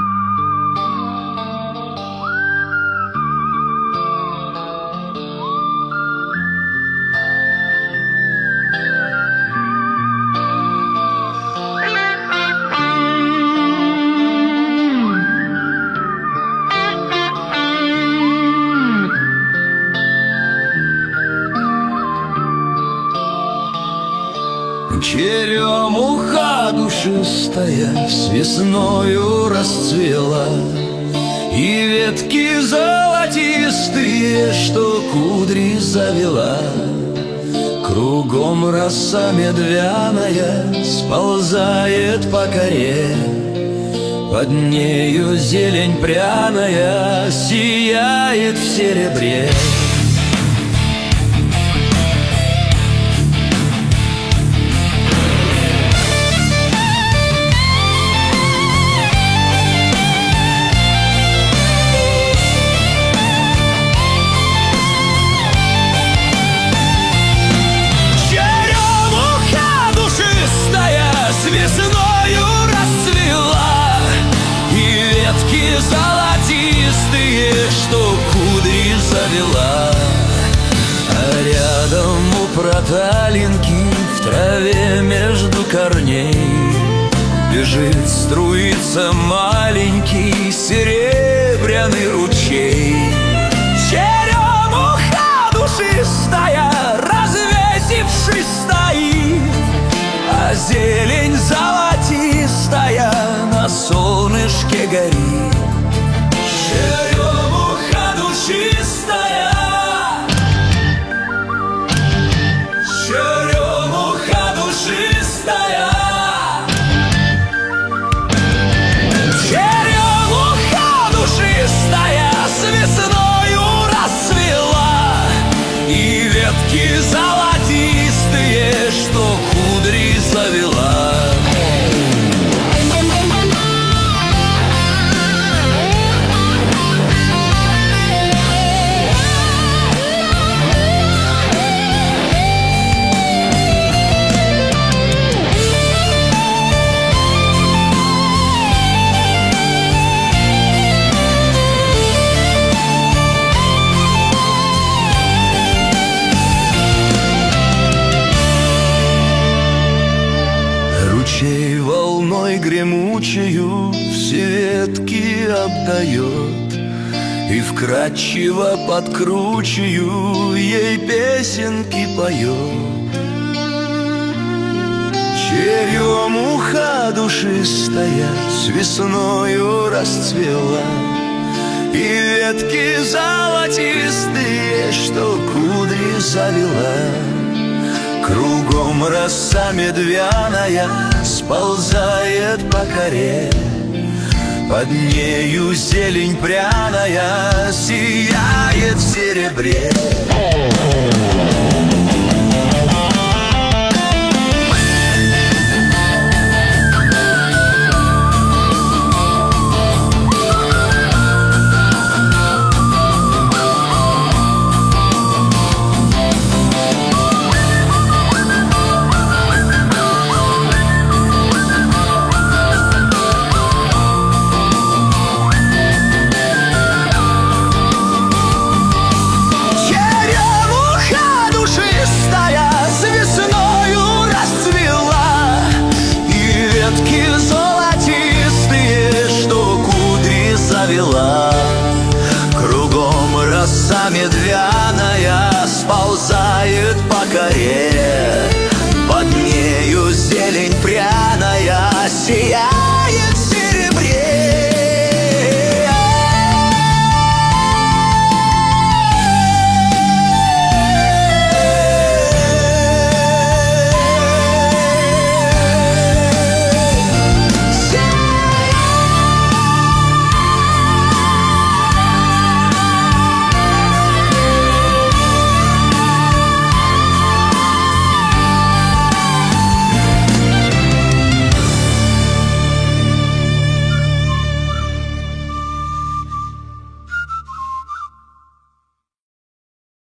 Черемуха душистая с весною расцвела, и ветки золотистые, что кудри завела. Кругом роса медвяная сползает по коре, под нею зелень пряная сияет в серебре. Весною расцвела, и ветки золотистые, что кудри завела. А рядом у проталинки в траве между корней бежит, струится маленький серебряный ручей. Черемуха душистая, развесившись, стоит, а зелень золотистая на солнышке горит. черемуха душистая, черемуха душистая, черемуха душистая с весною расцвела, и ветки золотистые, что кудри завела. Ручей волной гремучею все ветки обдает, и вкрадчиво подкручею ей песенки поет. Черемуха душистая с весною расцвела, и ветки золотистые, что кудри завела. Кругом роса медвяная сползает по коре, под нею зелень пряная сияет в серебре. Кругом роса медвяная сползает по коре, под нею зелень